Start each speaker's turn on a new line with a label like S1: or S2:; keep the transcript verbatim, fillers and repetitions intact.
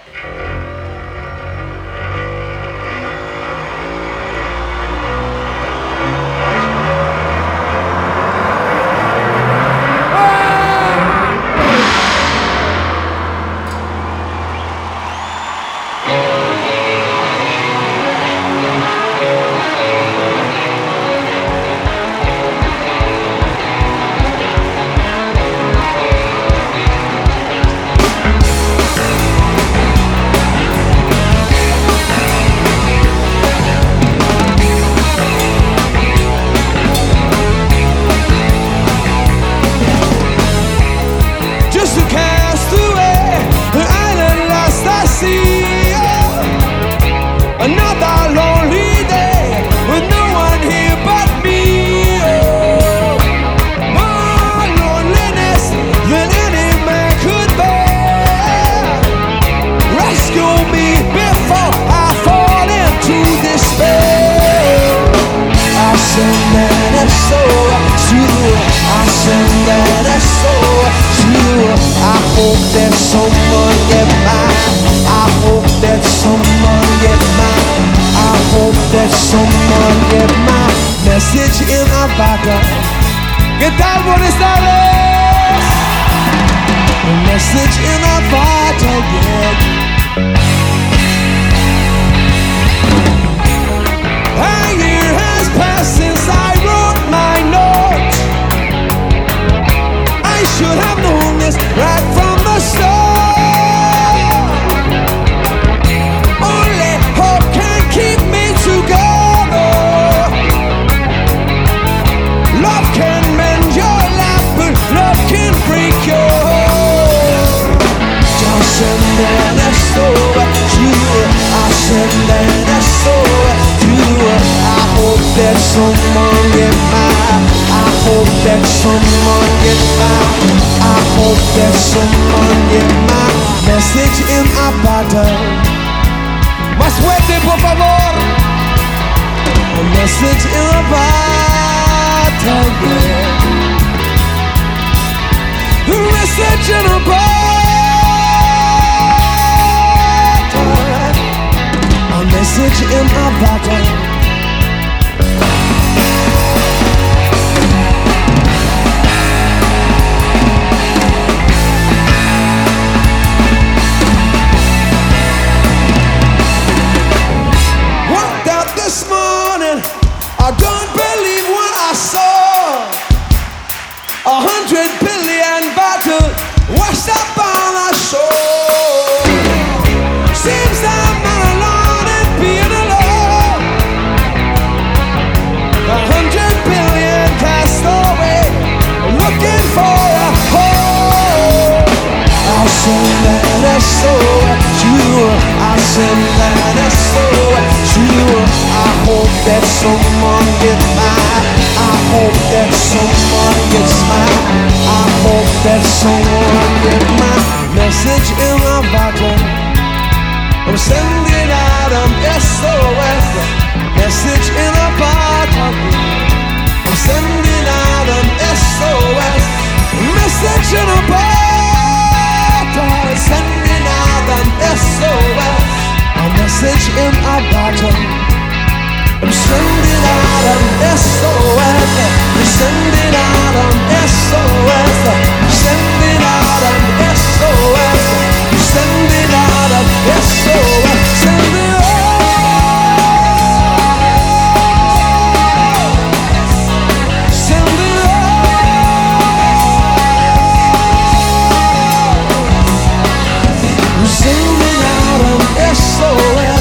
S1: ¿Qué tal? Buenas tardes. A message in a bottle, yeah. A year has passed since I wrote my note. I should have known this right from the start. Only hope can keep me together. Love can mend your life, but love can break your heart. Just send an S O S to I send an S O S to I hope that someone get mine. I hope that someone get mine. I hope that someone get my message in a bottle. Más fuerte, por favor. A message in a bottle, yeah. A message in a bottle. A message in a bottle. I don't believe what I saw. A hundred billion bottles washed up on the shore. Seems I'm not alone in being alone. A hundred billion cast away, looking for a home. I'll send that S O S to you. I'll send that S O S to you. I hope that someone gets mine. I hope that someone gets mine. I hope that someone gets my message in a bottle. I'm sending out an S O S, message in a bottle. I'm sending out an S O S, message in a bottle. Sending out an S O S, a message in a bottle. I'm sending out an S O S. I'm sending out an S O S. Sending out an S O S. Sending out an S O S. Sending out. Sending out. Sending out an S O S.